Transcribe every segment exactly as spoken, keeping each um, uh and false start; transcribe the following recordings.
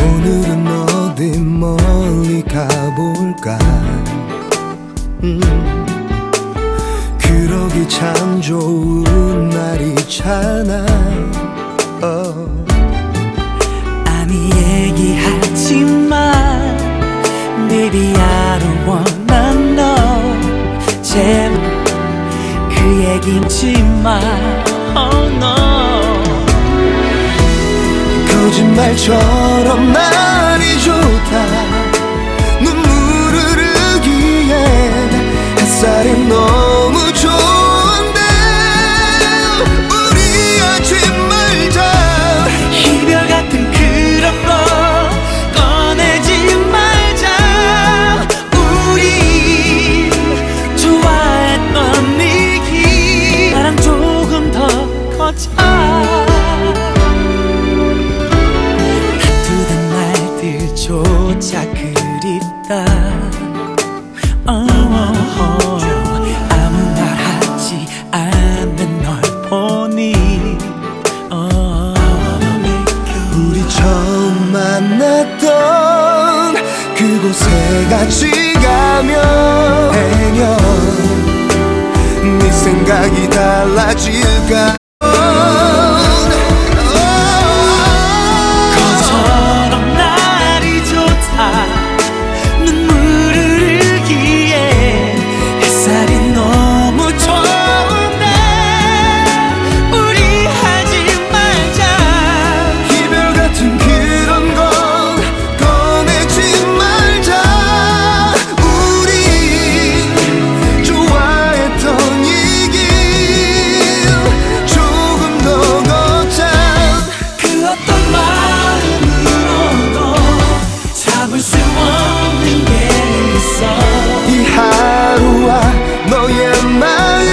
오늘은 어디 멀리 가볼까. 음, 그러기 참 좋은 날이잖아. 어. 아니 얘기하지마 Baby I don't wanna know. 제발 그 얘기지마. Oh no. 거짓말처럼 날이 좋다. 눈물을 흐르기엔 햇살이 너무 좋은데 우리 하지 말자. 이별 같은 그런 거 꺼내지 말자. 우리 좋아했던 얘기 나랑 조금 더 커져. 조차 그립다. oh, oh, oh. 아무 말 하지 않는 널 보니 oh. 우리 처음 만났던 그곳에 같이 가면 네 생각이 달라질까. 눈물을 흘기에 햇살이 너무 좋은데 우리 하지 말자. 이별 같은 그런 건 꺼내지 말자. 우리 좋아했던 이 길 조금 더 걷자. 그 어떤 마음으로도 잡을 수 없는 게 있어. 이 하루와 너의 마음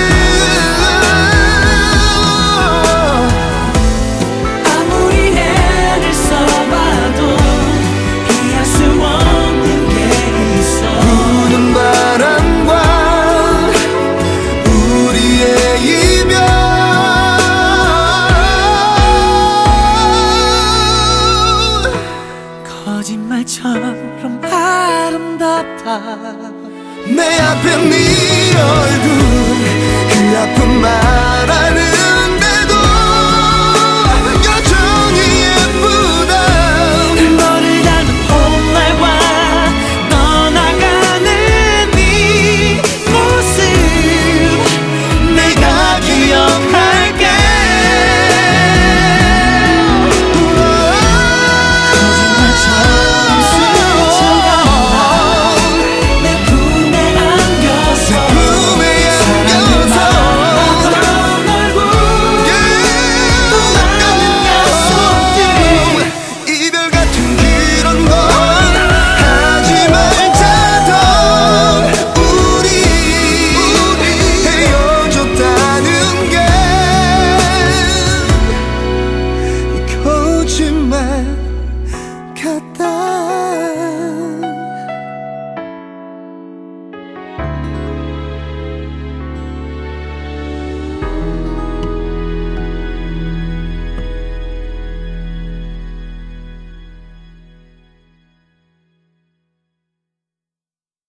아무리 애를 써봐도 피할 수 없는 게 있어. 부는 바람과 우리의 이별. 거짓말처럼 아름답다. 내 앞에 네 얼굴 그 아픔 말하는데도 여전히 예쁘다. 너를 닮은 봄날과 떠나가는 네 모습 내가 기억할게. 거짓말처럼 스쳐간다. 내 품에 안겨서 사랑은 말고 또 많은 약속들. 이별 같은 그런 건 하지 말자던 우리 헤어졌다는 게 거짓말 같다.